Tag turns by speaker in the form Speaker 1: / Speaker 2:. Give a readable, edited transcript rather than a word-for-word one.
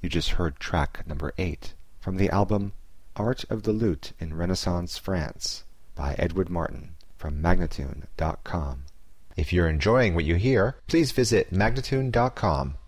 Speaker 1: You just heard track number 8 from the album Art of the Lute in Renaissance France by Edward Martin from Magnatune.com. If you're enjoying what you hear, please visit Magnatune.com